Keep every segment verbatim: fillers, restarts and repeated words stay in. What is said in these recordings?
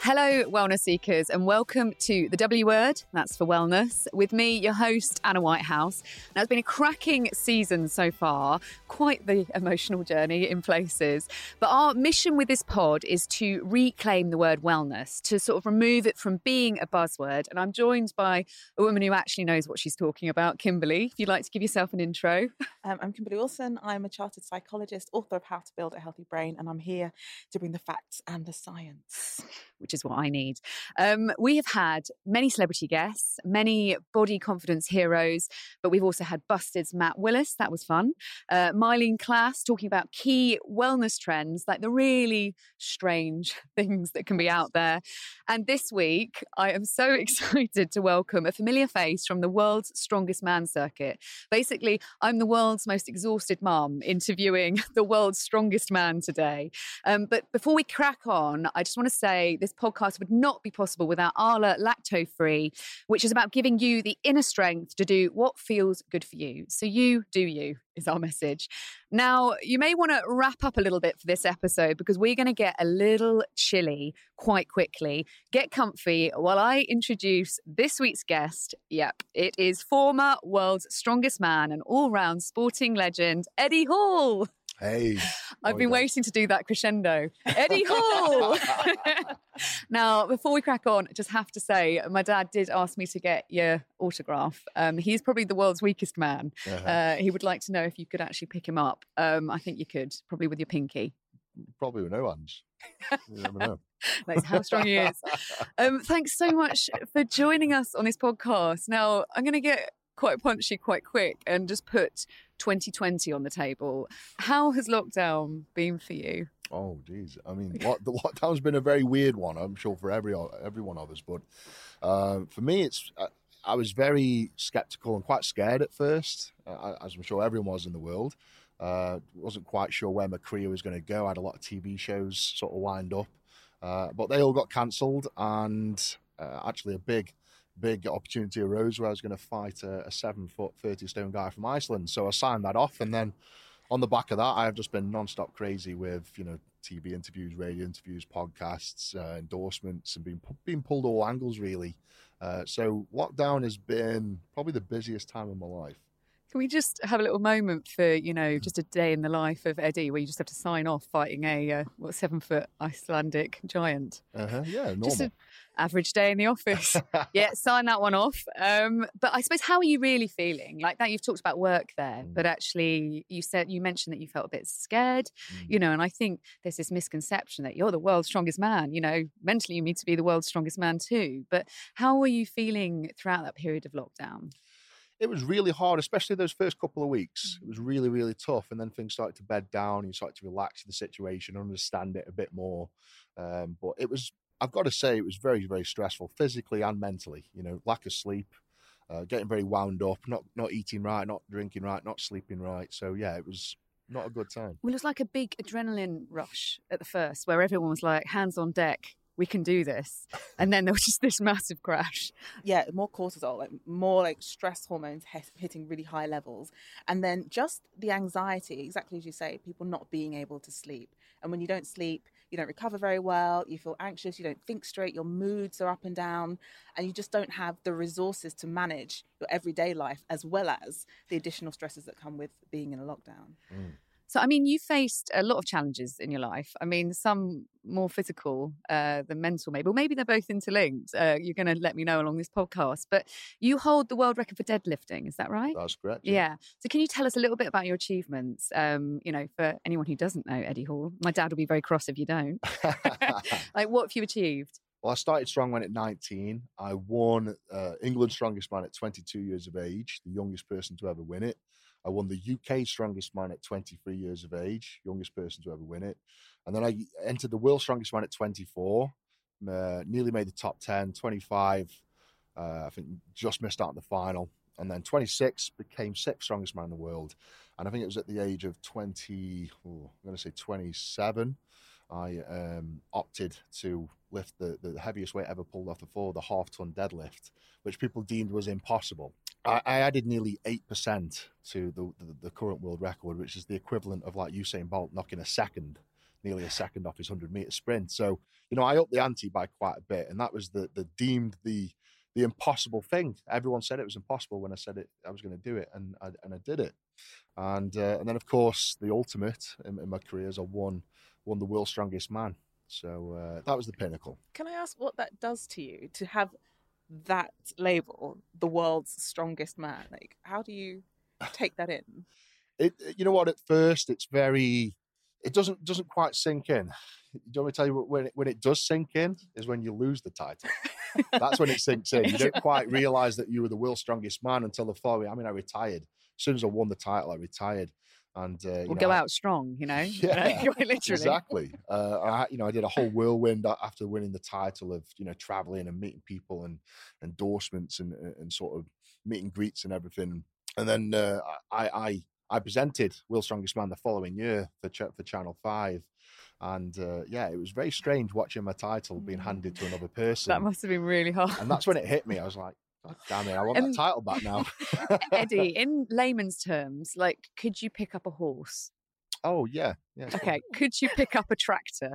Hello, wellness seekers, and welcome to The W Word, that's for wellness, with me, your host, Anna Whitehouse. Now, it's been a cracking season so far, quite the emotional journey in places. But our mission with this pod is to reclaim the word wellness, to sort of remove it from being a buzzword. And I'm joined by a woman who actually knows what she's talking about, Kimberly. If you'd like to give yourself an intro. Um, I'm Kimberly Wilson. I'm a chartered psychologist, author of How to Build a Healthy Brain, and I'm here to bring the facts and the science. Which is what I need. Um, we have had many celebrity guests, many body confidence heroes, but we've also had Busted's Matt Willis. That was fun. Uh, Mylene Klass talking about key wellness trends, like the really strange things that can be out there. And this week, I am so excited to welcome a familiar face from the world's strongest man circuit. Basically, I'm the world's most exhausted mum interviewing the world's strongest man today. Um, but before we crack on, I just want to say this podcast would not be possible without Arla Lacto Free, which is about giving you the inner strength to do what feels good for you. So you do you is our message. Now, you may want to wrap up a little bit for this episode because we're going to get a little chilly quite quickly. Get comfy while I introduce this week's guest. Yep, it is former world's strongest man and all-round sporting legend, Eddie Hall. Hey. I've been waiting to do that crescendo. Eddie Hall! Now, before we crack on, I just have to say, my dad did ask me to get your autograph. Um, he's probably the world's weakest man. Uh-huh. Uh, he would like to know if you could actually pick him up. Um, I think you could, probably with your pinky. Probably with no hands. You never know. That's how strong he is. Um, thanks so much for joining us on this podcast. Now, I'm going to get quite punchy quite quick and just put twenty twenty on the table. How has lockdown been for you? Oh, geez. I mean, what, the lockdown's been a very weird one, I'm sure, for every every one of us. But uh, for me, it's uh, I was very sceptical and quite scared at first, uh, as I'm sure everyone was in the world. Uh, wasn't quite sure where my career was going to go. I had a lot of T V shows sort of lined up, uh, but they all got cancelled, and uh, actually a big big opportunity arose where I was going to fight a, a seven foot, thirty stone guy from Iceland. So I signed that off. And then on the back of that, I've just been nonstop crazy with, you know, T V interviews, radio interviews, podcasts, uh, endorsements, and being, being pulled all angles, really. Uh, so lockdown has been probably the busiest time of my life. Can we just have a little moment for, you know, just a day in the life of Eddie where you just have to sign off fighting a, uh, what, seven foot Icelandic giant? Uh-huh. Yeah, normal. Just an average day in the office. Yeah, sign that one off. Um, but I suppose, how are you really feeling? Like that, you've talked about work there, mm. but actually you said, you mentioned that you felt a bit scared, mm. you know, and I think there's this misconception that you're the world's strongest man, you know, mentally you need to be the world's strongest man too. But how were you feeling throughout that period of lockdown? It was really hard, especially those first couple of weeks. It was really, really tough. And then things started to bed down. And you started to relax the situation, understand it a bit more. Um, but it was, I've got to say, it was very, very stressful, physically and mentally. You know, lack of sleep, uh, getting very wound up, not not eating right, not drinking right, not sleeping right. So, yeah, it was not a good time. Well, it was like a big adrenaline rush at the first where everyone was like, hands on deck. We can do this. And then there was just this massive crash. Yeah, more cortisol, like more like stress hormones he- hitting really high levels. And then just the anxiety, exactly as you say, people not being able to sleep. And when you don't sleep, you don't recover very well, you feel anxious, you don't think straight, your moods are up and down, and you just don't have the resources to manage your everyday life as well as the additional stresses that come with being in a lockdown. Mm. So, I mean, you faced a lot of challenges in your life. I mean, some more physical uh, than mental, maybe. Or maybe they're both interlinked. Uh, you're going to let me know along this podcast. But you hold the world record for deadlifting, is that right? That's correct. Yeah. yeah. So can you tell us a little bit about your achievements? Um, you know, for anyone who doesn't know Eddie Hall. My dad will be very cross if you don't. Like, what have you achieved? Well, I started Strongman at nineteen. I won uh, England's Strongest Man at twenty-two years of age, the youngest person to ever win it. I won the U K Strongest Man at twenty-three years of age, youngest person to ever win it. And then I entered the World's Strongest Man at twenty-four, uh, nearly made the top ten, twenty-five, uh, I think just missed out in the final. And then twenty-six, became sixth strongest man in the world. And I think it was at the age of twenty, oh, I'm going to say twenty-seven, I um, opted to lift the, the heaviest weight ever pulled off the floor, the half-ton deadlift, which people deemed was impossible. I, I added nearly eight percent to the, the, the current world record, which is the equivalent of like Usain Bolt knocking a second nearly a second off his hundred meter sprint. So, you know, I upped the ante by quite a bit, and that was the the deemed the the impossible thing. Everyone said it was impossible when I said it I was going to do it, and I, and I did it. And uh, and then of course the ultimate in, in my career is I won won the world's strongest man. So uh, that was the pinnacle. Can I ask what that does to you to have that label, the world's strongest man? Like, how do you take that in? It, you know what? At first, it's very. It doesn't doesn't quite sink in. Do you want me to tell you when it, when it does sink in is when you lose the title. That's when it sinks in. You don't quite realise that you were the world's strongest man until the following. I mean, I retired. As soon as I won the title, I retired. And uh, we'll know, go I, out strong, you know. Yeah, literally. Exactly. Uh, I, you know, I did a whole whirlwind after winning the title of, you know, traveling and meeting people and endorsements and and sort of meet and greets and everything. And then uh, I, I I presented World's Strongest Man the following year for Ch- for Channel Five. And uh, yeah, it was very strange watching my title being handed to another person. That must have been really hard. And that's when it hit me. I was like, God damn it, I want And that title back now. Eddie, in layman's terms, like, could you pick up a horse? Oh, yeah. yeah. Okay, could you pick up a tractor?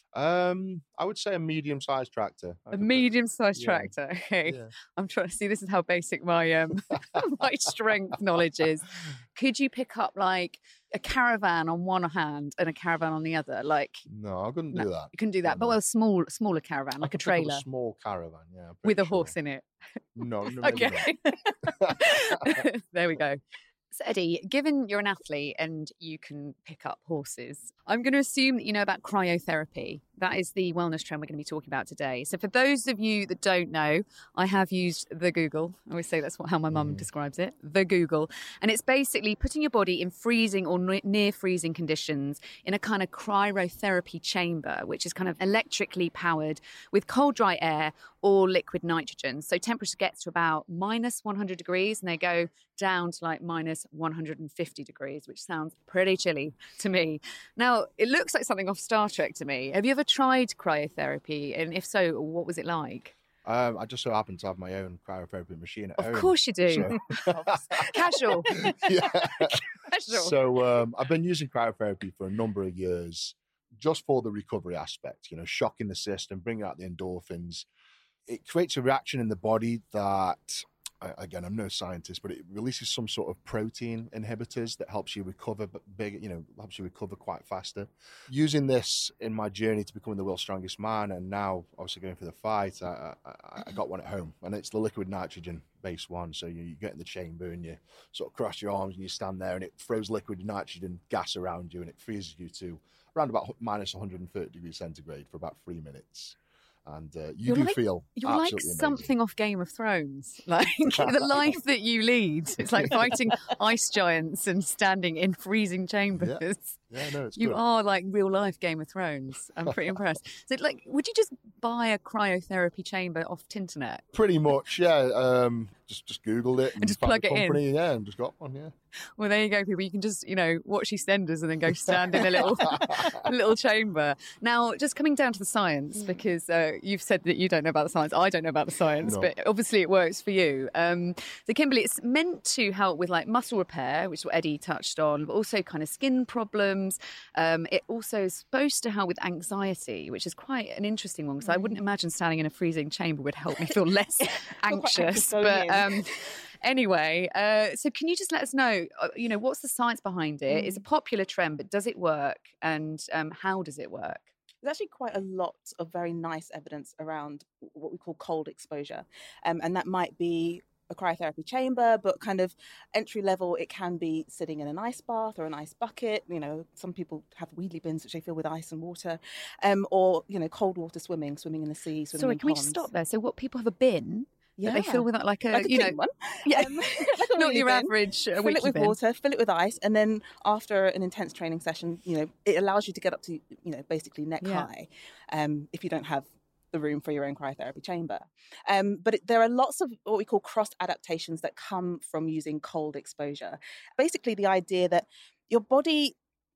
Um, I would say a medium-sized tractor. I A could medium-sized yeah. tractor. Okay, Yeah. I'm trying to see. This is how basic my um my strength knowledge is. Could you pick up like a caravan on one hand and a caravan on the other? Like, No, I couldn't no, do that. you couldn't do that. No, but no. well, a small, smaller caravan, I like a could pick up trailer a small caravan, yeah. I'm with pretty a horse sure. in it. No, no, maybe Okay. not. There we go. So Eddie, given you're an athlete and you can pick up horses, I'm going to assume that you know about cryotherapy. That is the wellness trend we're going to be talking about today. So for those of you that don't know, I have used the Google. I always say that's what, how my mum Mm. describes it, the Google. And it's basically putting your body in freezing or ne- near freezing conditions in a kind of cryotherapy chamber, which is kind of electrically powered with cold, dry air or liquid nitrogen. So temperature gets to about minus one hundred degrees and they go down to like minus one hundred fifty degrees, which sounds pretty chilly to me. Now, it looks like something off Star Trek to me. Have you ever tried cryotherapy? And if so, what was it like? Um, I just so happen to have my own cryotherapy machine at Of home. course you do. So... Casual. yeah. Casual. So um, I've been using cryotherapy for a number of years just for the recovery aspect, you know, shocking the system, bringing out the endorphins. It creates a reaction in the body that, again, I'm no scientist, but it releases some sort of protein inhibitors that helps you recover big, you know, helps you recover quite faster. Using this in my journey to becoming the world's strongest man, and now obviously going for the fight, I, I, I got one at home, and it's the liquid nitrogen based one. So you, you get in the chamber and you sort of cross your arms and you stand there, and it throws liquid nitrogen gas around you, and it freezes you to around about minus one hundred thirty degrees centigrade for about three minutes. And uh, you You're do like- feel You're absolutely like amazing. something off Game of Thrones. Like the life that you lead. It's like fighting ice giants and standing in freezing chambers. Yeah, no, it's You good. are like real life Game of Thrones. I'm pretty impressed. So, like, would you just buy a cryotherapy chamber off Tinternet? Pretty much, yeah. Um, just just Googled it and, just found plug the it in. company, yeah, and just got one, yeah. Well, there you go, people. You can just, you know, watch EastEnders and then go stand in a little little chamber. Now, just coming down to the science, because uh, you've said that you don't know about the science. I don't know about the science, No. but obviously it works for you. Um, so, Kimberly, it's meant to help with like muscle repair, which is what Eddie touched on, but also kind of skin problems. Um, it also is supposed to help with anxiety, which is quite an interesting one because I wouldn't imagine standing in a freezing chamber would help me feel less anxious anxious. going But in. um, anyway, uh, so can you just let us know, uh, you know, what's the science behind it? It's a popular trend, but does it work? And um, how does it work? There's actually quite a lot of very nice evidence around what we call cold exposure. Um, and that might be a cryotherapy chamber, but kind of entry level, it can be sitting in an ice bath or an ice bucket. You know, some people have wheelie bins which they fill with ice and water, um, or, you know, cold water swimming, swimming in the sea, swimming Sorry, in can we ponds. just stop there? So what, people have a bin Yeah. that they fill with like a, like a you know, clean one. yeah, Um, like a not wheelie your bin. average uh, Fill wiki it with bin. water, fill it with ice, and then after an intense training session, you know, it allows you to get up to, you know, basically neck Yeah. high, um, if you don't have the room for your own cryotherapy chamber. Um, but it, there are lots of what we call cross adaptations that come from using cold exposure. Basically, the idea that your body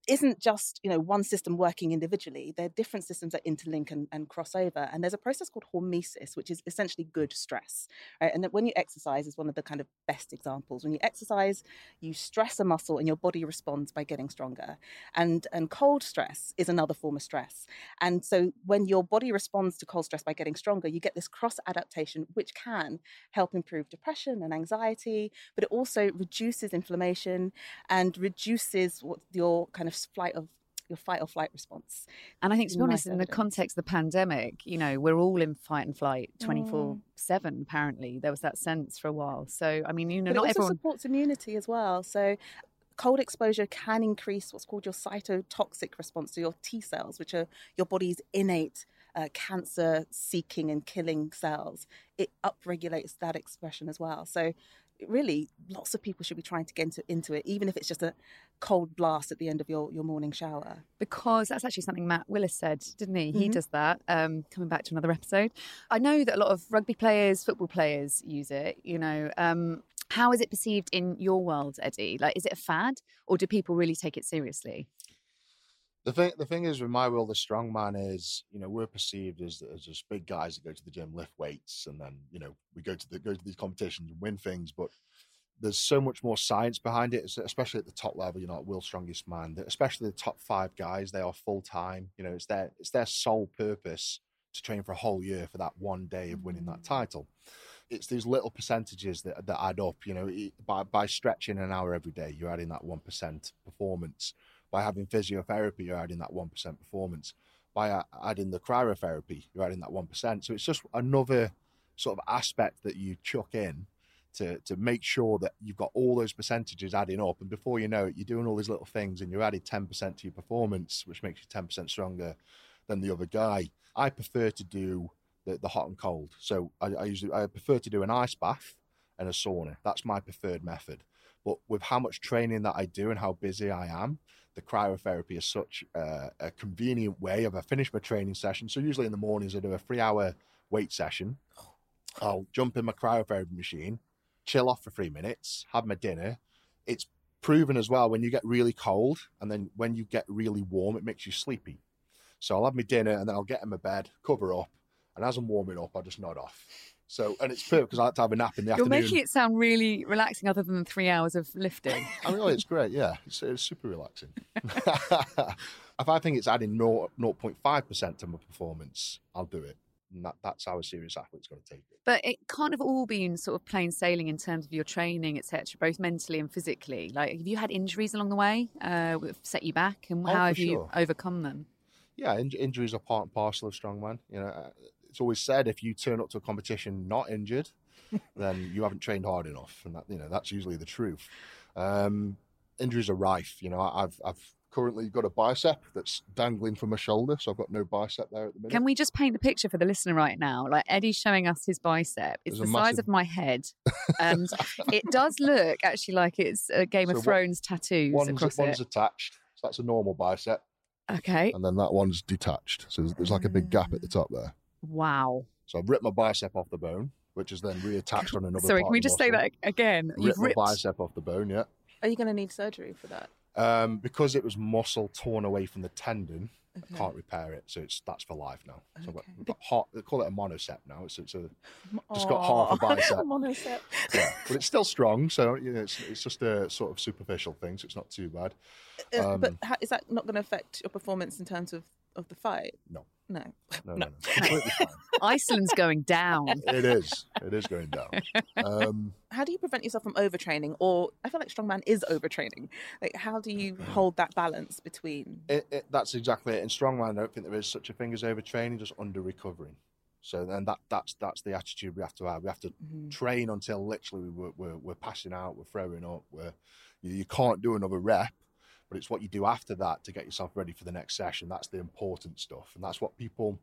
isn't just, you know, one system working individually. They're different systems that interlink and, and cross over. And there's a process called hormesis, which is essentially good stress. Right? And that when you exercise is one of the kind of best examples. When you exercise, you stress a muscle and your body responds by getting stronger. And, and cold stress is another form of stress. And so when your body responds to cold stress by getting stronger, you get this cross adaptation, which can help improve depression and anxiety, but it also reduces inflammation and reduces what your kind of flight of your fight or flight response. And I think, to be Nice honest, in the evidence. context of the pandemic, you know, we're all in fight and flight twenty-four seven, apparently. There was that sense for a while. So, I mean, you know, But not it also everyone... supports immunity as well. So cold exposure can increase what's called your cytotoxic response to your T cells, which are your body's innate uh, cancer-seeking and killing cells. It upregulates that expression as well. So really, lots of people should be trying to get into, into it, even if it's just a cold blast at the end of your, your morning shower. Because that's actually something Matt Willis said, didn't he? He Mhm. does that, um, coming back to another episode. I know that a lot of rugby players, football players use it, you know. Um, how is it perceived in your world, Eddie? Like, is it a fad, or do people really take it seriously? The thing, the thing is, with my world of strongman is, you know, we're perceived as as just big guys that go to the gym, lift weights, and then, you know, we go to the go to these competitions and win things. But there's so much more science behind it, especially at the top level. You know, at World's Strongest Man, especially the top five guys, they are full time. You know, it's their it's their sole purpose to train for a whole year for that one day of winning that title. It's these little percentages that that add up. You know, by by stretching an hour every day, you're adding that one percent performance. By having physiotherapy, you're adding that one percent performance. By adding the cryotherapy, you're adding that one percent. So it's just another sort of aspect that you chuck in to, to make sure that you've got all those percentages adding up. And before you know it, you're doing all these little things and you're adding ten percent to your performance, which makes you ten percent stronger than the other guy. I prefer to do the, the hot and cold. So I, I usually I prefer to do an ice bath and a sauna. That's my preferred method. But with how much training that I do and how busy I am, the cryotherapy is such uh, a convenient way of I finish my training session. So usually in the mornings I do a three hour weight session. I'll jump in my cryotherapy machine, chill off for three minutes, have my dinner. It's proven as well when you get really cold and then when you get really warm, it makes you sleepy. So I'll have my dinner and then I'll get in my bed, cover up, and as I'm warming up, I'll just nod off. So, and it's perfect because I like to have a nap in the You're afternoon. making it sound really relaxing, other than the three hours of lifting. I mean, oh, it's great, yeah. It's, it's super relaxing. If I think it's adding zero point five percent to my performance, I'll do it. And that, that's how a serious athlete's going to take it. But it can't have all been sort of plain sailing in terms of your training, et cetera, both mentally and physically. Like, have you had injuries along the way uh, that have set you back, and Oh, how for have you sure. overcome them? Yeah, in- injuries are part and parcel of strongman. You know, uh, it's always said if you turn up to a competition not injured, then you haven't trained hard enough, and that, you know, that's usually the truth. Um, injuries are rife. You know, I've I've currently got a bicep that's dangling from my shoulder, so I've got no bicep there at the minute. Can we just paint the picture for the listener right now? Like, Eddie's showing us his bicep. It's There's the a size massive- of my head, and it does look actually like it's a Game So of what- Thrones tattoos One's, across one's it. attached, so that's a normal bicep, Okay. and then that one's detached. So there's, there's like a big gap at the top there. Wow. So I've ripped my bicep off the bone, which is then reattached on another Sorry, part can we of the just say muscle. that again? Rip You've my ripped. bicep off the bone, yeah. Are you going to need surgery for that? Um, because it was muscle torn away from the tendon, Okay. I can't repair it, so it's that's for life now. So I've got, Okay. I've got heart, they call it a monocept now. It's, it's a, just got half a Aw, bicep. monocept. yeah, but it's still strong. So you know, it's it's just a sort of superficial thing, so it's not too bad. Uh, Um, but how, is that not going to affect your performance in terms of, of the fight? No. No. No, no, No. no, completely fine. Iceland's going down. It is, it is going down. Um, How do you prevent yourself from overtraining? Or I feel like strongman is overtraining. Like, how do you hold that balance between? It, it, that's exactly it. In strongman, I don't think there is such a thing as overtraining, just under recovering. So then that that's that's the attitude we have to have. We have to Mhm. train until literally we're, we're we're passing out, we're throwing up, we're you, you can't do another rep, but it's what you do after that to get yourself ready for the next session. That's the important stuff, and that's what people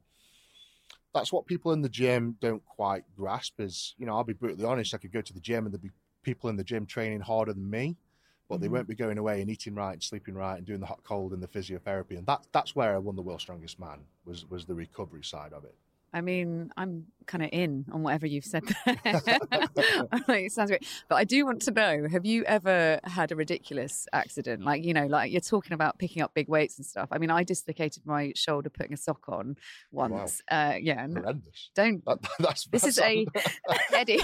that's what people in the gym don't quite grasp. Is, you know, I'll be brutally honest. I could go to the gym and there'd be people in the gym training harder than me, but they Mhm. won't be going away and eating right and sleeping right and doing the hot cold and the physiotherapy. And that that's where I won the World's Strongest Man, was was the recovery side of it. I mean, I'm kind of in on whatever you've said there. Like, it sounds great. But I do want to know, have you ever had a ridiculous accident? Like, you know, like you're talking about picking up big weights and stuff. I mean, I dislocated my shoulder putting a sock on once. Wow. Uh, yeah. And horrendous. Don't. That, that's, this that's is a... Eddie.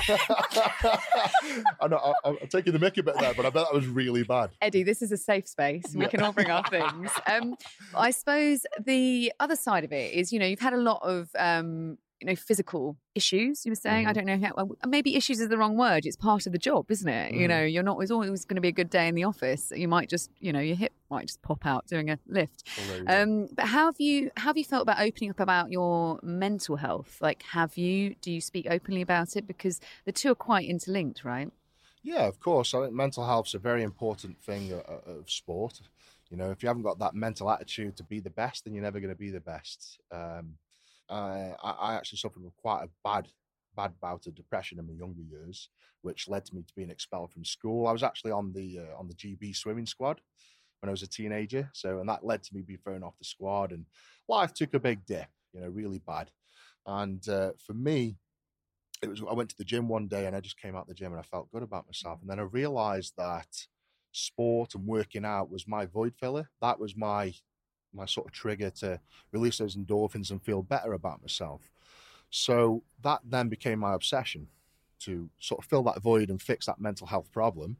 I know, I, I'm taking the mick a bit there, but I bet that was really bad. Eddie, this is a safe space. We yeah. can all bring our things. Um, I suppose the other side of it is, you know, you've had a lot of... Um, you know, physical issues, you were saying. Mm-hmm. I don't know how, well, maybe issues is the wrong word. It's part of the job, isn't it? Mm-hmm. You know, you're not, it's always going to be a good day in the office. You might just, you know, your hip might just pop out doing a lift. Oh, um, but how have you, how have you felt about opening up about your mental health? Like, have you, do you speak openly about it? Because the two are quite interlinked, right? Yeah, of course. I think mental health's a very important thing of, of sport. You know, if you haven't got that mental attitude to be the best, then you're never going to be the best. Um, Uh, I, I actually suffered with quite a bad, bad bout of depression in my younger years, which led to me to being expelled from school. I was actually on the uh, on the G B swimming squad when I was a teenager, so and that led to me being thrown off the squad, and life took a big dip, you know, really bad. And uh, for me, it was I went to the gym one day, and I just came out the gym, and I felt good about myself, and then I realised that sport and working out was my void filler. That was my my sort of trigger to release those endorphins and feel better about myself. So that then became my obsession, to sort of fill that void and fix that mental health problem,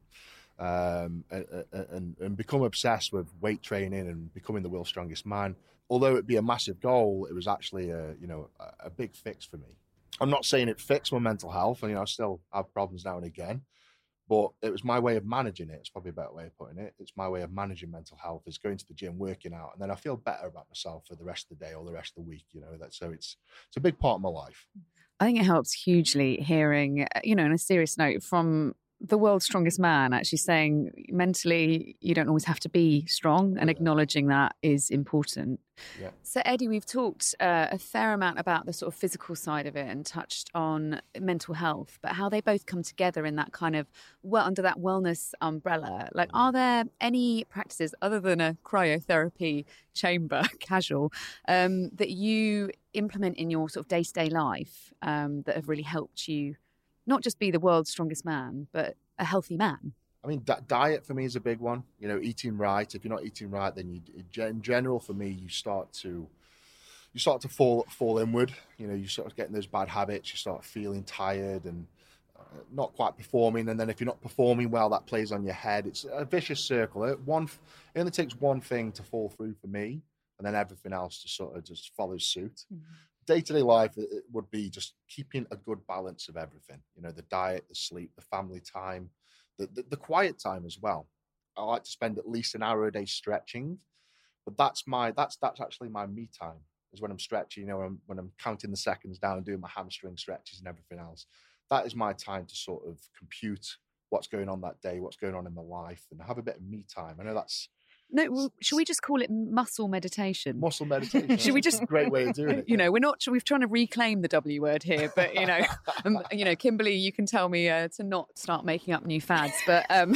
um, and, and, and become obsessed with weight training and becoming the world's strongest man. Although it'd be a massive goal, it was actually a, you know, a, a big fix for me. I'm not saying it fixed my mental health, and you know, I still have problems now and again, but it was my way of managing it. It's probably a better way of putting it. It's my way of managing mental health, is going to the gym, working out, and then I feel better about myself for the rest of the day or the rest of the week. You know, that so it's it's a big part of my life. I think it helps hugely hearing, you know, on a serious note, from the world's strongest man actually saying mentally you don't always have to be strong, and yeah. acknowledging that is important. Yeah. So Eddie, we've talked uh, a fair amount about the sort of physical side of it and touched on mental health, but how they both come together in that kind of, well, under that wellness umbrella. Like, are there any practices other than a cryotherapy chamber, casual, um, that you implement in your sort of day-to-day life um, that have really helped you not just be the world's strongest man, but a healthy man? I mean, di- diet for me is a big one. You know, eating right. If you're not eating right, then you, in general, for me, you start to, you start to fall fall inward. You know, you start getting those bad habits. You start feeling tired and uh, not quite performing. And then if you're not performing well, that plays on your head. It's a vicious circle. It, one, it only takes one thing to fall through for me, and then everything else to sort of just follow suit. Mm-hmm. Day-to-day life, it would be just keeping a good balance of everything. You know, the diet, the sleep, the family time, the, the, the quiet time as well. I like to spend at least an hour a day stretching, but that's my that's that's actually my me time, is when I'm stretching. You know, when I'm, when I'm counting the seconds down and doing my hamstring stretches and everything else. That is my time to sort of compute what's going on that day, what's going on in my life, and have a bit of me time. I know that's No, well, should we just call it muscle meditation? Muscle meditation. Should we just? A great way of doing it. You know, we're not. We're trying to reclaim the W word here, but you know, um, you know, Kimberly, you can tell me uh, to not start making up new fads. But um,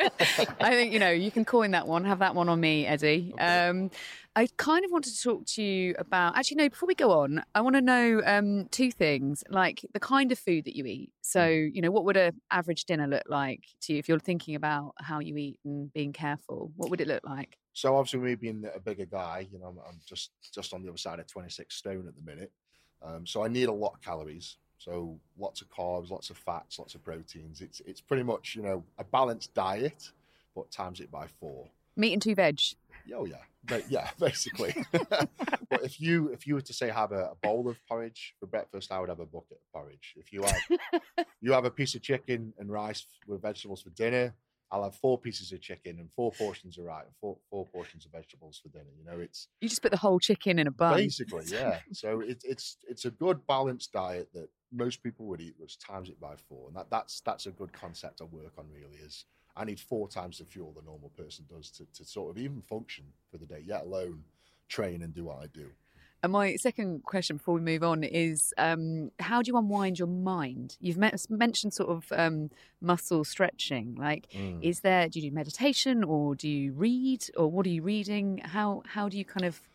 I think you know you can coin that one. Have that one on me, Eddie. Okay. Um, I kind of wanted to talk to you about, actually, no, before we go on, I want to know um, two things, like the kind of food that you eat. So, you know, what would an average dinner look like to you if you're thinking about how you eat and being careful? What would it look like? So obviously, me being a bigger guy, you know, I'm, I'm just, just on the other side of twenty-six stone at the minute. Um, so I need a lot of calories. So lots of carbs, lots of fats, lots of proteins. It's, it's pretty much, you know, a balanced diet, but times it by four. Meat and two veg. Oh yeah, but yeah, basically. But if you if you were to say have a, a bowl of porridge for breakfast, I would have a bucket of porridge. If you have you have a piece of chicken and rice with vegetables for dinner, I'll have four pieces of chicken and four portions of rice, and four four portions of vegetables for dinner. You know, it's you just put the whole chicken in a bun. Basically, yeah. So it's it's it's a good balanced diet that most people would eat, which times it by four, and that that's that's a good concept I work on. Really, is I need four times the fuel the normal person does to, to sort of even function for the day, yet alone train and do what I do. And my second question before we move on is, um, how do you unwind your mind? You've met, mentioned sort of um, muscle stretching. Like, mm. is there, do you do meditation or do you read or what are you reading? How how do you kind of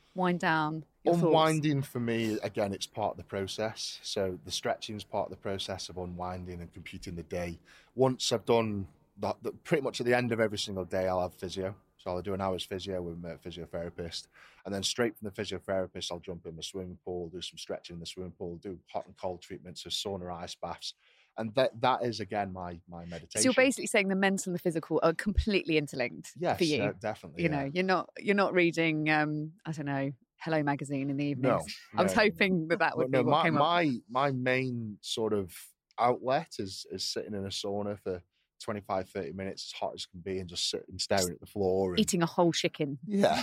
wind down? Your Unwinding thoughts? For me, again, it's part of the process. So the stretching is part of the process of unwinding and computing the day. Once I've done that, pretty much at the end of every single day, I'll have physio. So I'll do an hour's physio with my physiotherapist. And then straight from the physiotherapist, I'll jump in the swimming pool, do some stretching in the swimming pool, do hot and cold treatments, so sauna, ice baths. And that that is, again, my my meditation. So you're basically saying the mental and the physical are completely interlinked yes, for you? Uh, definitely. You yeah. know, you're not you're not reading, um, I don't know, Hello Magazine in the evenings. No, I was no. hoping that that would no, be what my, came up. My, my main sort of outlet is, is sitting in a sauna for twenty-five, thirty minutes, as hot as can be, and just sitting staring at the floor. And... eating a whole chicken. Yeah.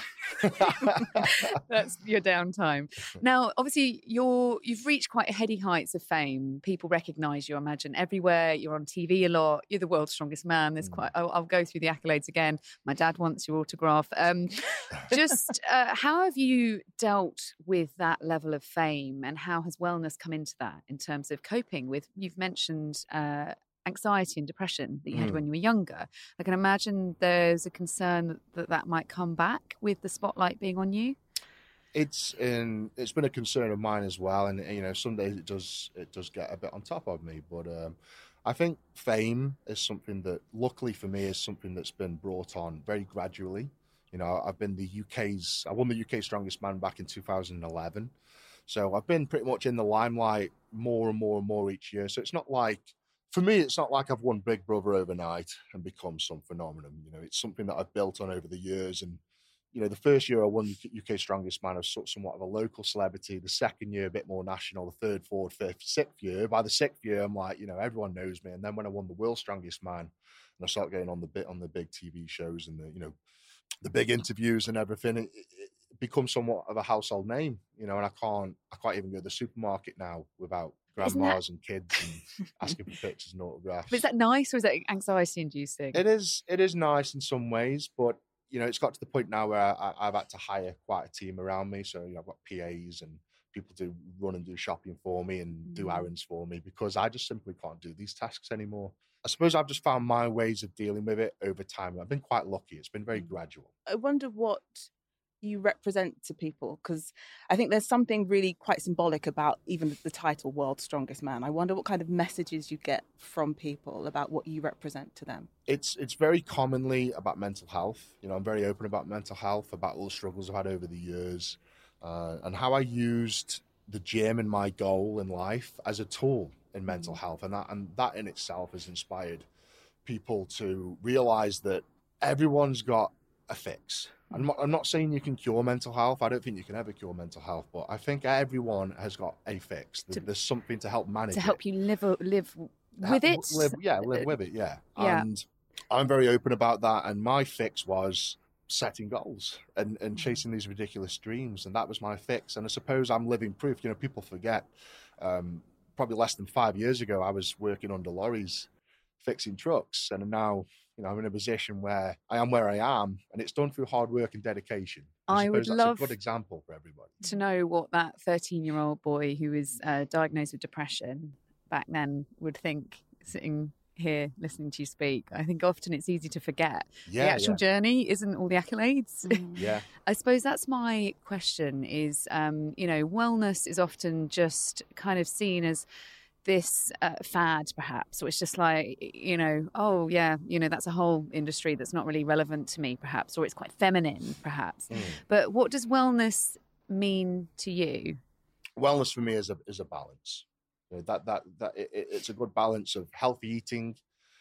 That's your downtime. Now, obviously, you're, you've reached quite heady heights of fame. People recognise you, I imagine, everywhere. You're on T V a lot. You're the world's strongest man. There's quite. I'll, I'll go through the accolades again. My dad wants your autograph. Um, just uh, how have you dealt with that level of fame, and how has wellness come into that in terms of coping with? You've mentioned Uh, anxiety and depression that you had mm. when you were younger. I can imagine there's a concern that, that that might come back with the spotlight being on you. It's in, it's been a concern of mine as well, and you know, some days it does it does get a bit on top of me. But um, I think fame is something that, luckily for me, is something that's been brought on very gradually. You know, I've been the U K's, I won the U K Strongest Man back in two thousand eleven, so I've been pretty much in the limelight more and more and more each year. So it's not like, for me, it's not like I've won Big Brother overnight and become some phenomenon. You know, it's something that I've built on over the years. And, you know, the first year I won U K Strongest Man, I was somewhat of a local celebrity. The second year, a bit more national. The third, fourth, fifth, sixth year. By the sixth year, I'm like, you know, everyone knows me. And then when I won the World's Strongest Man, and I started getting on the bit on the big T V shows and the, you know, the big interviews and everything, it, it becomes somewhat of a household name. You know, and I can't, I can't even go to the supermarket now without grandmas that... and kids and asking for pictures and autographs. But is that nice, or is that anxiety inducing? It is. It is nice in some ways, but you know, it's got to the point now where I, I've had to hire quite a team around me. So you know, I've got P As and people to run and do shopping for me and mm. do errands for me, because I just simply can't do these tasks anymore. I suppose I've just found my ways of dealing with it over time. I've been quite lucky. It's been very gradual. I wonder what you represent to people, because I think there's something really quite symbolic about even the title World's Strongest Man. I wonder what kind of messages you get from people about what you represent to them. It's it's very commonly about mental health. You know, I'm very open about mental health, about all the struggles I've had over the years, uh, and how I used the gym and my goal in life as a tool in mental health, and that and that in itself has inspired people to realize that everyone's got a fix. I'm not, I'm not saying you can cure mental health. I don't think you can ever cure mental health, but I think everyone has got a fix. To, There's something to help manage to help it. you live live with it. Live, yeah, live with it. Yeah. yeah, and I'm very open about that. And my fix was setting goals and, and chasing these ridiculous dreams, and that was my fix. And I suppose I'm living proof. You know, people forget. Um, probably less than five years ago, I was working under lorries, fixing trucks, and now, you know, I'm in a position where I am where I am, and it's done through hard work and dedication. I, I would that's love a good example for everybody to know what that thirteen-year-old boy who was uh, diagnosed with depression back then would think, sitting here listening to you speak. I think often it's easy to forget yeah, the actual yeah. journey isn't all the accolades. Mm. Yeah, I suppose that's my question. Is um, you know, wellness is often just kind of seen as this uh, fad, perhaps, or it's just like, you know, oh yeah, you know, that's a whole industry that's not really relevant to me, perhaps, or it's quite feminine, perhaps. Mm. But what does wellness mean to you? Wellness for me is a is a balance. You know, that that that it, it's a good balance of healthy eating,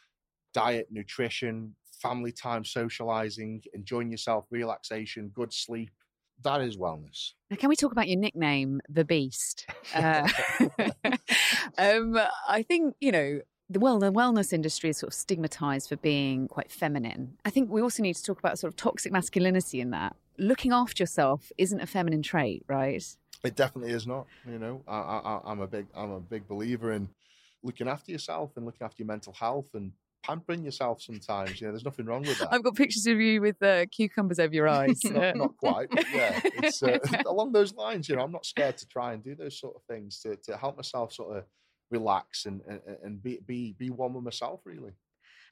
diet, nutrition, family time, socializing, enjoying yourself, relaxation, good sleep. That is wellness. Now, can we talk about your nickname, The Beast? Uh, um, I think, you know, the, well, the wellness industry is sort of stigmatized for being quite feminine. I think we also need to talk about sort of toxic masculinity in that. Looking after yourself isn't a feminine trait, right? It definitely is not. You know, I, I, I'm a big, I'm a big believer in looking after yourself and looking after your mental health and pampering yourself sometimes. You know, there's nothing wrong with that. I've got pictures of you with uh, cucumbers over your eyes. not, not quite, but yeah. It's uh, along those lines. You know, I'm not scared to try and do those sort of things to, to help myself sort of relax and, and, and be, be, be one with myself, really.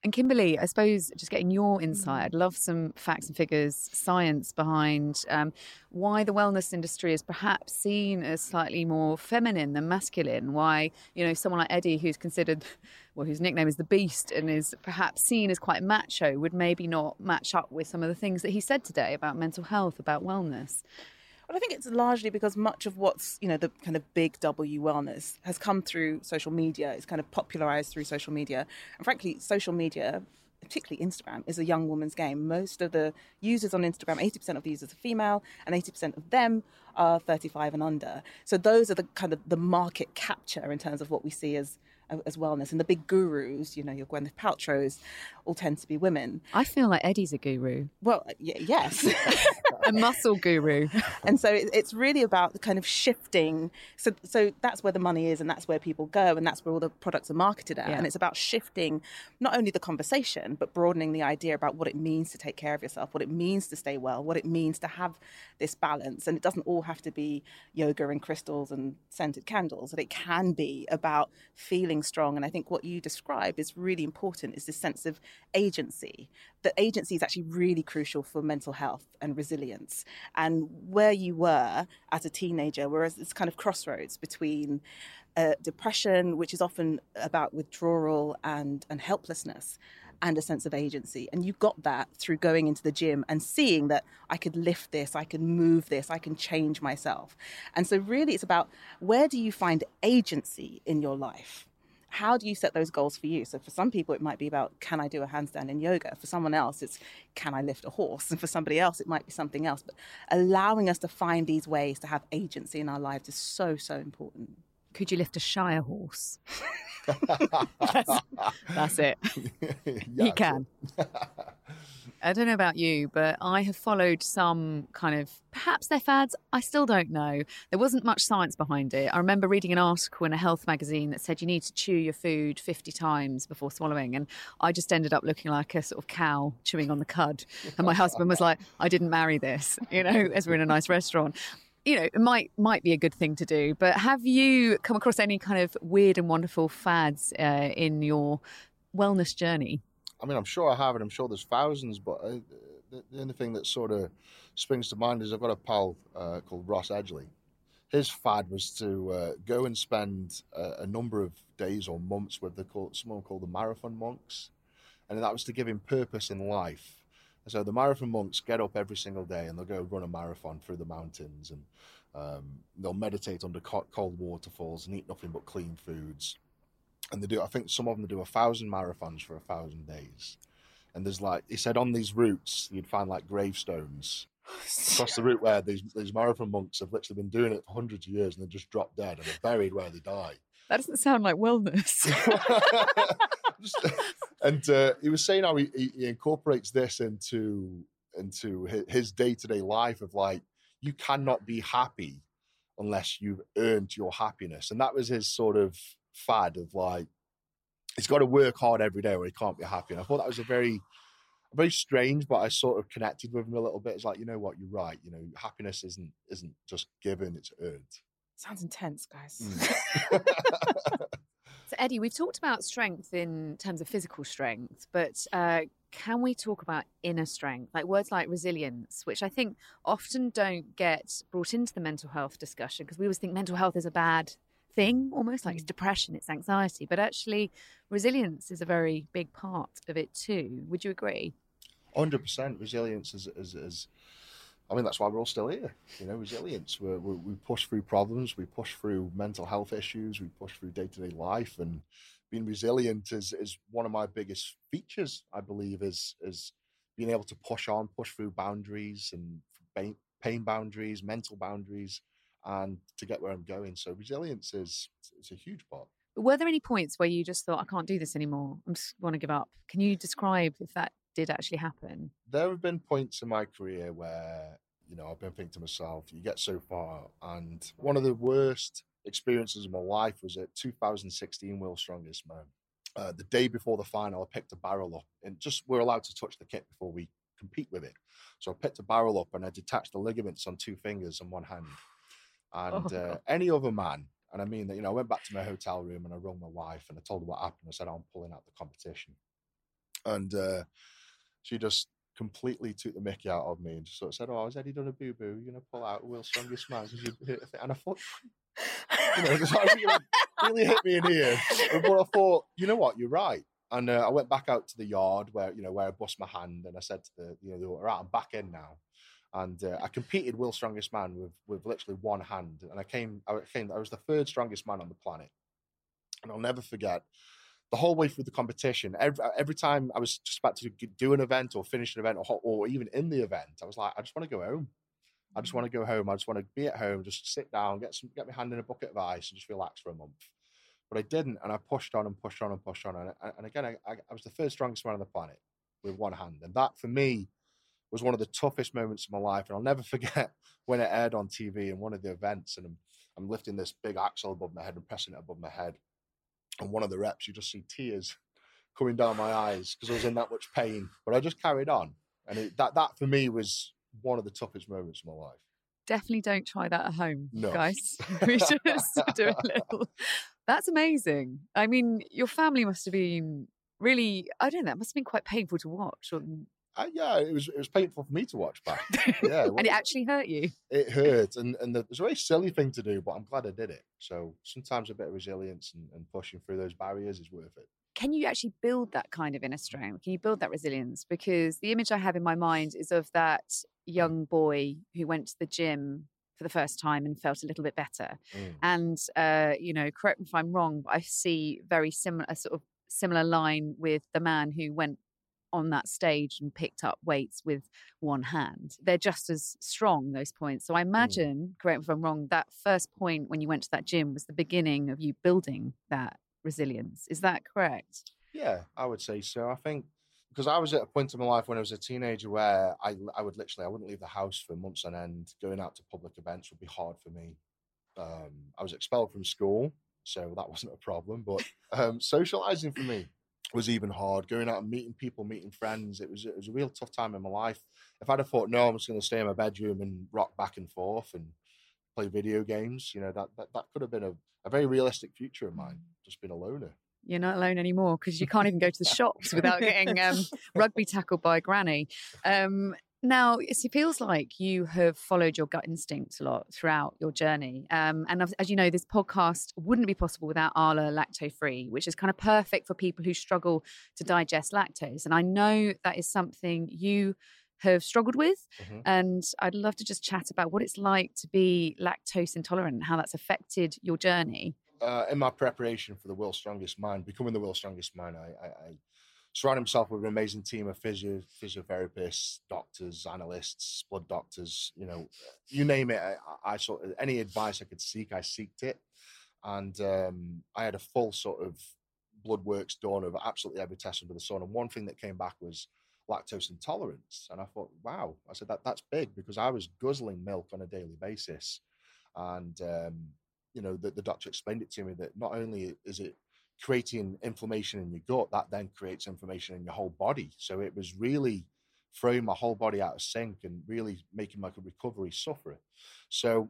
And Kimberly, I suppose just getting your insight, I'd love some facts and figures, science behind um, why the wellness industry is perhaps seen as slightly more feminine than masculine. Why, you know, someone like Eddie, who's considered, well, whose nickname is the Beast and is perhaps seen as quite macho, would maybe not match up with some of the things that he said today about mental health, about wellness. Well, I think it's largely because much of what's, you know, the kind of big W wellness has come through social media. It's kind of popularized through social media. And frankly, social media, particularly Instagram, is a young woman's game. Most of the users on Instagram, eighty percent of the users are female, and eighty percent of them are thirty-five and under. So those are the kind of the market capture in terms of what we see as as wellness. And the big gurus, you know, your Gwyneth Paltrow's, all tend to be women. I feel like Eddie's a guru. Well, y- yes. A muscle guru. And so it, it's really about the kind of shifting. So so that's where the money is, and that's where people go, and that's where all the products are marketed at. Yeah. And it's about shifting not only the conversation, but broadening the idea about what it means to take care of yourself, what it means to stay well, what it means to have this balance. And it doesn't all have to be yoga and crystals and scented candles. That it can be about feeling strong. And I think what you describe is really important, is this sense of agency. That agency is actually really crucial for mental health and resilience. And where you were as a teenager, whereas it's kind of crossroads between uh, depression, which is often about withdrawal and, and helplessness, and a sense of agency. And you got that through going into the gym and seeing that I could lift this, I can move this, I can change myself. And so really it's about, where do you find agency in your life? How do you set those goals for you? So for some people, it might be about, can I do a handstand in yoga? For someone else, it's, can I lift a horse? And for somebody else, it might be something else. But allowing us to find these ways to have agency in our lives is so, so important. Could you lift a Shire horse? that's, that's it. Yeah, he can. I don't know about you, but I have followed some kind of, perhaps they're fads, I still don't know. There wasn't much science behind it. I remember reading an article in a health magazine that said you need to chew your food fifty times before swallowing. And I just ended up looking like a sort of cow chewing on the cud. And my husband was like, I didn't marry this, you know, as we're in a nice restaurant. You know, it might might be a good thing to do. But have you come across any kind of weird and wonderful fads uh, in your wellness journey? I mean, I'm sure I have, and I'm sure there's thousands, but uh, the, the only thing that sort of springs to mind is I've got a pal uh, called Ross Edgley. His fad was to uh, go and spend a, a number of days or months with the, someone called the Marathon Monks, and that was to give him purpose in life. So the Marathon Monks get up every single day and they'll go run a marathon through the mountains, and um, they'll meditate under cold waterfalls and eat nothing but clean foods. And they do, I think some of them do a thousand marathons for a thousand days. And there's like, he said on these routes, you'd find like gravestones across the route where these, these marathon monks have literally been doing it for hundreds of years, and they just drop dead and they're buried where they die. That doesn't sound like wellness. Just, and uh, he was saying how he, he incorporates this into into his day-to-day life of like, you cannot be happy unless you've earned your happiness. And that was his sort of fad of like, he's got to work hard every day or he can't be happy. And I thought that was a very very strange, but I sort of connected with him a little bit. It's like, you know what, you're right. You know, happiness isn't isn't just given, it's earned. Sounds intense, guys. Mm. So, Eddie, we've talked about strength in terms of physical strength, but uh, can we talk about inner strength? Like words like resilience, which I think often don't get brought into the mental health discussion, because we always think mental health is a bad thing, almost like it's depression, it's anxiety. But actually, resilience is a very big part of it too. Would you agree? one hundred percent resilience is, is, is, I mean, that's why we're all still here. You know, resilience. We're, we're, we push through problems, we push through mental health issues, we push through day-to-day life, and being resilient is, is one of my biggest features, I believe, is, is being able to push on, push through boundaries and pain, pain boundaries, mental boundaries, and to get where I'm going. So resilience is, is a huge part. Were there any points where you just thought, I can't do this anymore, I just want to give up? Can you describe if that did actually happen? There have been points in my career where, you know, I've been thinking to myself, you get so far. And one of the worst experiences of my life was at two thousand sixteen World's Strongest Man. Uh, the day before the final, I picked a barrel up, and just we're allowed to touch the kit before we compete with it. So I picked a barrel up and I detached the ligaments on two fingers and one hand. And Oh, uh, any other man, and I mean that, you know, I went back to my hotel room and I rang my wife and I told her what happened. I said, I'm pulling out the competition. And uh, she just completely took the mickey out of me and just sort of said, "Oh, has Eddie done a boo-boo? You're going to pull out World's Strongest Man?" And I thought, you know, this really, really hit me in here. But I thought, you know what, you're right. And uh, I went back out to the yard where, you know, where I bust my hand, and I said to the, you know, right, I'm back in now. And uh, I competed World's Strongest Man with, with literally one hand. And I came, I came, I was the third strongest man on the planet. And I'll never forget, the whole way through the competition, every, every time I was just about to do an event or finish an event or, or even in the event, I was like, I just want to go home. I just want to go home. I just want to be at home, just sit down, get some, get my hand in a bucket of ice and just relax for a month. But I didn't. And I pushed on and pushed on and pushed on. And, and again, I, I was the third strongest man on the planet with one hand. And that for me was one of the toughest moments of my life. And I'll never forget when it aired on T V in one of the events. And I'm, I'm lifting this big axle above my head and pressing it above my head. And one of the reps, you just see tears coming down my eyes because I was in that much pain. But I just carried on. And it, that, that for me was one of the toughest moments of my life. Definitely don't try that at home, no. guys. We should just do a little. That's amazing. I mean, your family must have been really, I don't know, it must have been quite painful to watch. Or... Uh, yeah, it was it was painful for me to watch back. Yeah, and it actually hurt you. It hurt, and and the, it was a very silly thing to do, but I'm glad I did it. So sometimes a bit of resilience and, and pushing through those barriers is worth it. Can you actually build that kind of inner strength? Can you build that resilience? Because the image I have in my mind is of that young boy who went to the gym for the first time and felt a little bit better. Mm. And, uh, you know, correct me if I'm wrong, but I see very similar, a sort of similar line with the man who went on that stage and picked up weights with one hand. They're just as strong, those points. So I imagine, mm. correct me if I'm wrong, that first point when you went to that gym was the beginning of you building that resilience. Is that correct? Yeah, I would say so. I think because I was at a point in my life when I was a teenager where I, I would literally, I wouldn't leave the house for months on end. Going out to public events would be hard for me. Um, I was expelled from school, so that wasn't a problem. But um, socializing for me was even hard. Going out and meeting people, meeting friends, it was it was a real tough time in my life. If I'd have thought, no, I'm just going to stay in my bedroom and rock back and forth and play video games, you know, that that, that could have been a, a very realistic future of mine, just being a loner. You're not alone anymore because you can't even go to the shops without getting um, rugby tackled by granny. Um, now, it feels like you have followed your gut instinct a lot throughout your journey. Um, and as you know, this podcast wouldn't be possible without Arla Lacto-Free, which is kind of perfect for people who struggle to digest lactose. And I know that is something you have struggled with. Mm-hmm. And I'd love to just chat about what it's like to be lactose intolerant and how that's affected your journey. Uh, in my preparation for the World's Strongest Man, becoming the World's Strongest Man, I, I, I surrounded myself with an amazing team of physio, physiotherapists, doctors, analysts, blood doctors, you know, you name it. I, I sort of, any advice I could seek, I seeked it. And um, I had a full sort of blood works done of absolutely every test under the sun. And one thing that came back was lactose intolerance. And I thought, wow, I said, that that's big because I was guzzling milk on a daily basis. And, um, you know, the, the doctor explained it to me that not only is it creating inflammation in your gut, that then creates inflammation in your whole body. So it was really throwing my whole body out of sync and really making my recovery suffer. So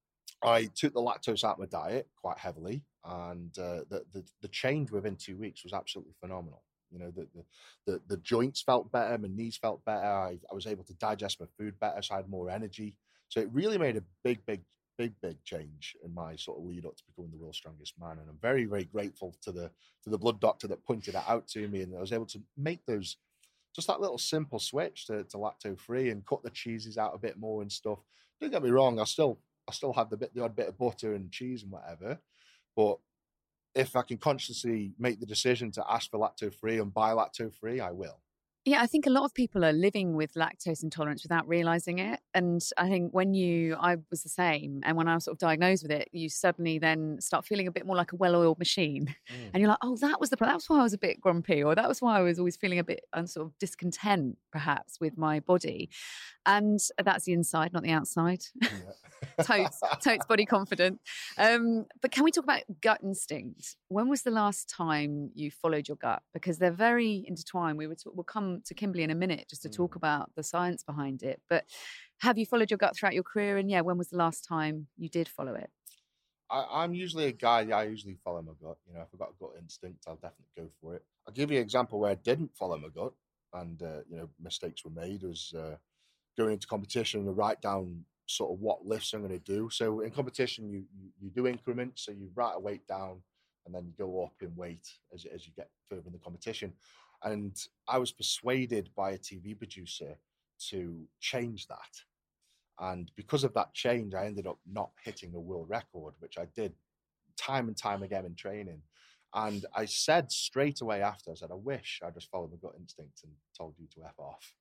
I took the lactose out of my diet quite heavily, and uh, the, the the change within two weeks was absolutely phenomenal. You know, the the the, the joints felt better, my knees felt better. I, I was able to digest my food better, so I had more energy. So it really made a big, big big, big change in my sort of lead up to becoming the World's Strongest Man. And I'm very, very grateful to the to the blood doctor that pointed it out to me. And I was able to make those, just that little simple switch to, to lacto-free and cut the cheeses out a bit more and stuff. Don't get me wrong, I still I still have the bit the odd bit of butter and cheese and whatever. But if I can consciously make the decision to ask for lacto-free and buy lacto-free, I will. Yeah, I think a lot of people are living with lactose intolerance without realizing it. And I think when you, I was the same. And when I was sort of diagnosed with it, you suddenly then start feeling a bit more like a well-oiled machine. Mm. And you're like, oh, that was the problem. That's why I was a bit grumpy, or that was why I was always feeling a bit um, sort of discontent, perhaps, with my body. And that's the inside, not the outside. Yeah. totes, totes body confident. Um, but can we talk about gut instinct? When was the last time you followed your gut? Because they're very intertwined. We were t- we'll come to Kimberly in a minute just to mm. talk about the science behind it. But have you followed your gut throughout your career? And yeah, when was the last time you did follow it? I, I'm usually a guy, yeah, I usually follow my gut. You know, if I've got a gut instinct, I'll definitely go for it. I'll give you an example where I didn't follow my gut and, uh, you know, mistakes were made. Was uh, going into competition and write down sort of what lifts I'm going to do. So in competition, you, you, you do increments. So you write a weight down and then you go up in weight as, as you get further in the competition. And I was persuaded by a T V producer to change that. And because of that change, I ended up not hitting a world record, which I did time and time again in training. And I said straight away after, I said, I wish I just followed my gut instinct and told you to F off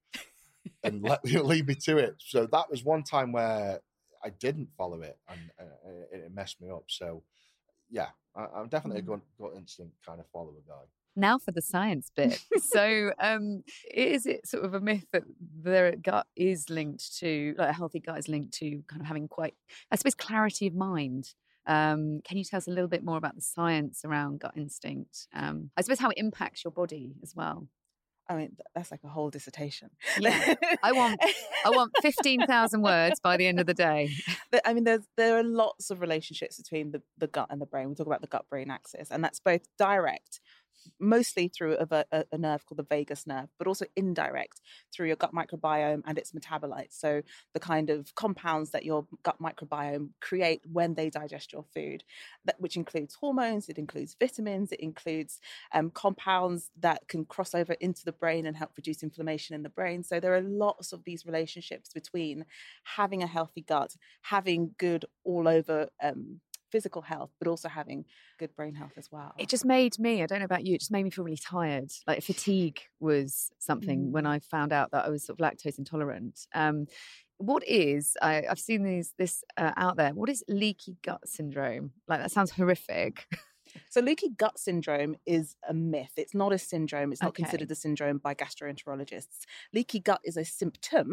and let leave me to it. So that was one time where I didn't follow it and uh, it messed me up. So yeah, I, I'm definitely a gut, gut instinct kind of follower guy. Now for the science bit. So um, is it sort of a myth that their gut is linked to, like a healthy gut is linked to kind of having quite, I suppose, clarity of mind? Um, can you tell us a little bit more about the science around gut instinct? Um, I suppose how it impacts your body as well. I mean, that's like a whole dissertation. Yeah, I want I want fifteen thousand words by the end of the day. I mean, there's there are lots of relationships between the, the gut and the brain. We talk about the gut-brain axis, and that's both direct, mostly through a, a, a nerve called the vagus nerve, but also indirect through your gut microbiome and its metabolites. So the kind of compounds that your gut microbiome create when they digest your food, that, which includes hormones, it includes vitamins, it includes um, compounds that can cross over into the brain and help reduce inflammation in the brain. So there are lots of these relationships between having a healthy gut, having good all over um, physical health, but also having good brain health as well. It just made me, I don't know about you, it just made me feel really tired. Like fatigue was something mm. when I found out that I was sort of lactose intolerant. Um, what is, I, I've seen these this uh, out there, what is leaky gut syndrome? Like that sounds horrific. So leaky gut syndrome is a myth. It's not a syndrome. It's not okay. considered a syndrome by gastroenterologists. Leaky gut is a symptom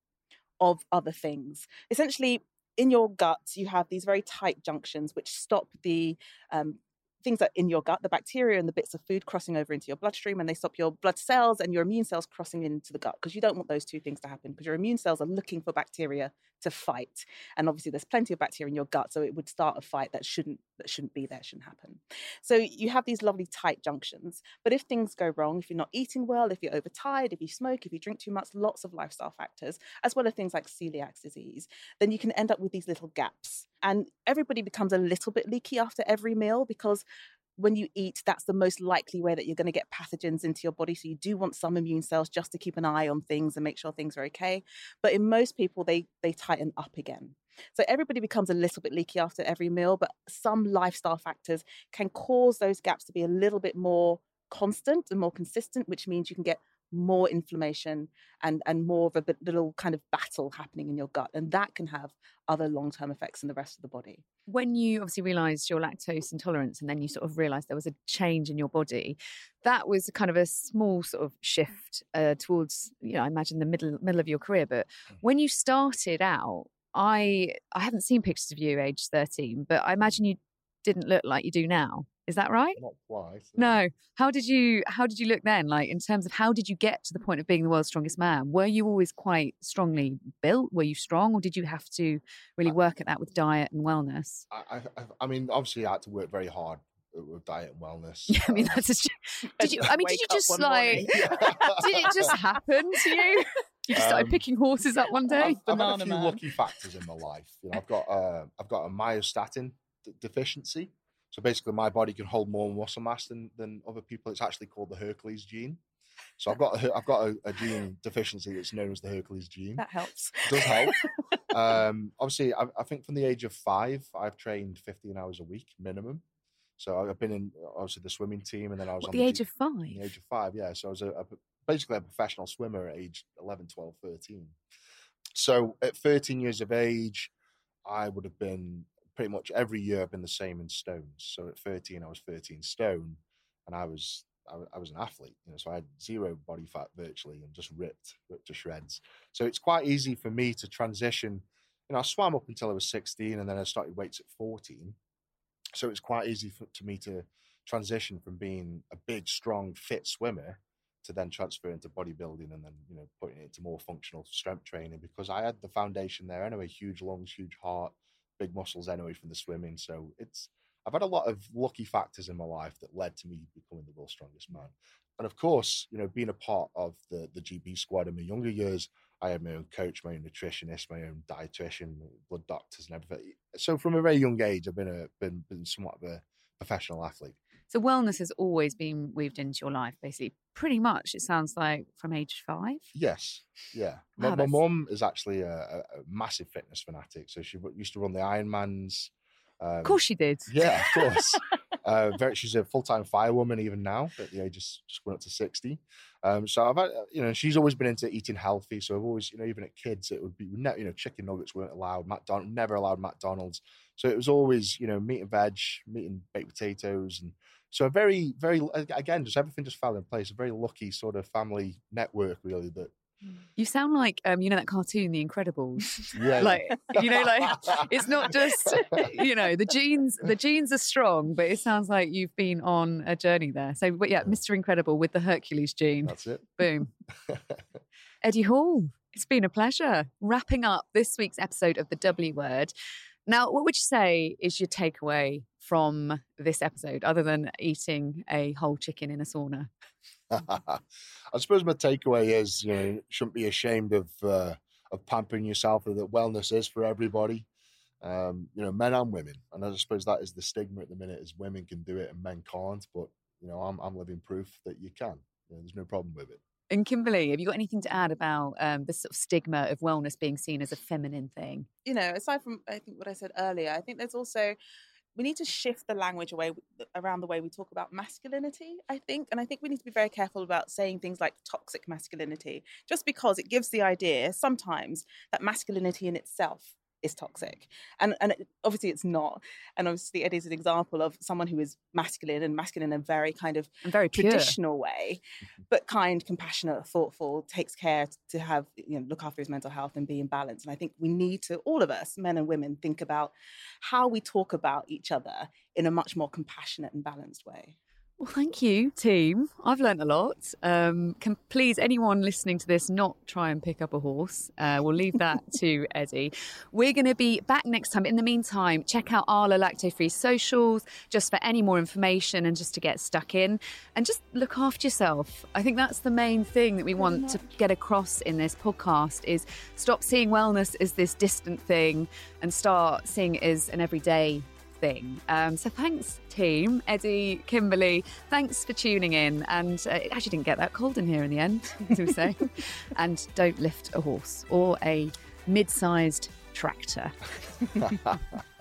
of other things. Essentially, in your gut, you have these very tight junctions which stop the um, things that in your gut, the bacteria and the bits of food crossing over into your bloodstream, and they stop your blood cells and your immune cells crossing into the gut, because you don't want those two things to happen, because your immune cells are looking for bacteria to fight. And obviously there's plenty of bacteria in your gut, so it would start a fight that shouldn't that shouldn't be there, shouldn't happen. So you have these lovely tight junctions. But if things go wrong, if you're not eating well, if you're overtired, if you smoke, if you drink too much, lots of lifestyle factors, as well as things like celiac disease, then you can end up with these little gaps. And everybody becomes a little bit leaky after every meal, because when you eat, that's the most likely way that you're going to get pathogens into your body. So you do want some immune cells just to keep an eye on things and make sure things are okay. But in most people, they they tighten up again. So everybody becomes a little bit leaky after every meal, but some lifestyle factors can cause those gaps to be a little bit more constant and more consistent, which means you can get more inflammation and, and more of a bit, little kind of battle happening in your gut. And that can have other long-term effects in the rest of the body. When you obviously realised your lactose intolerance and then you sort of realised there was a change in your body, that was kind of a small sort of shift uh, towards, you know, I imagine the middle middle of your career. But when you started out, I I haven't seen pictures of you age thirteen, but I imagine you didn't look like you do now. Is that right? Not quite. No. How did you how did you look then? Like in terms of how did you get to the point of being the world's strongest man? Were you always quite strongly built? Were you strong, or did you have to really work at that with diet and wellness? I, I, I mean, obviously, I had to work very hard with diet and wellness. Yeah, I mean, that's a, did you? I mean, did you just like? Did it just happen to you? You just started um, picking horses up one day. I've, I've had a few man. lucky factors in my life. You know, I've got uh, I've got a myostatin d- deficiency. So basically, my body can hold more muscle mass than, than other people. It's actually called the Hercules gene. So I've got a, I've got a, a gene deficiency that's known as the Hercules gene. That helps. It does help. um, obviously, I, I think from the age of five, I've trained fifteen hours a week minimum. So I've been in obviously the swimming team, and then I was what, on the, the age G- of five. The age of five, yeah. So I was a, a, basically a professional swimmer at age eleven, twelve, thirteen. So at thirteen years of age, I would have been. Pretty much every year I've been the same in stones. So at thirteen, I was thirteen stone, and I was I, I was an athlete. You know, so I had zero body fat virtually, and just ripped, ripped to shreds. So it's quite easy for me to transition. You know, I swam up until I was sixteen, and then I started weights at fourteen. So it's quite easy for to me to transition from being a big, strong, fit swimmer to then transfer into bodybuilding, and then you know putting it into more functional strength training, because I had the foundation there anyway: huge lungs, huge heart. big muscles anyway from the swimming. So it's I've had a lot of lucky factors in my life that led to me becoming the world's strongest man. And of course, you know, being a part of the, the G B squad in my younger years, I had my own coach, my own nutritionist, my own dietitian, blood doctors and everything. So from a very young age, I've been a been, been somewhat of a professional athlete. So wellness has always been weaved into your life, basically, pretty much, it sounds like, from age five? Yes, yeah. My, Wow, my that's- mum is actually a, a, a massive fitness fanatic. So she used to run the Ironmans. Um, Of course she did. Yeah, of course. uh, very, she's a full-time firewoman even now at the age of just going up to sixty. Um, so I've had, you know, she's always been into eating healthy. So I've always, you know, even at kids, it would be, you know, chicken nuggets weren't allowed. McDonald's, never allowed McDonald's. So it was always, you know, meat and veg, meat and baked potatoes. And so a very, very, again, just everything just fell in place. A very lucky sort of family network, really, that. You sound like, um, you know, that cartoon, The Incredibles. Yeah. Like, you know, like, it's not just, you know, the genes, the genes are strong, but it sounds like you've been on a journey there. So, but yeah, Mister Incredible with the Hercules gene. That's it. Boom. Eddie Hall, it's been a pleasure wrapping up this week's episode of The W Word. Now, what would you say is your takeaway from this episode, other than eating a whole chicken in a sauna? I suppose my takeaway is, you know, you shouldn't be ashamed of uh, of pampering yourself, that wellness is for everybody, um, you know, men and women. And I suppose that is the stigma at the minute, is women can do it and men can't. But, you know, I'm, I'm living proof that you can. You know, there's no problem with it. And Kimberly, have you got anything to add about um, the sort of stigma of wellness being seen as a feminine thing? You know, aside from, I think, what I said earlier, I think there's also, we need to shift the language away around the way we talk about masculinity, I think. And I think we need to be very careful about saying things like toxic masculinity, just because it gives the idea sometimes that masculinity in itself is toxic. And and it, obviously it's not. And obviously Eddie's an example of someone who is masculine, and masculine in a very kind of And very pure. traditional way, but kind, compassionate, thoughtful, takes care to have, you know, look after his mental health and be in balance. And I think we need to, all of us, men and women, think about how we talk about each other in a much more compassionate and balanced way. Well, thank you, team. I've learnt a lot. Um, can please anyone listening to this not try and pick up a horse. Uh, we'll leave that to Eddie. We're going to be back next time. In the meantime, check out Arla Lacto Free socials just for any more information and just to get stuck in. And just look after yourself. I think that's the main thing that we want to get across in this podcast, is stop seeing wellness as this distant thing and start seeing it as an everyday thing. Um, so thanks, team. Eddie, Kimberly, thanks for tuning in. And uh, it actually didn't get that cold in here in the end, as we say. And don't lift a horse or a mid-sized tractor.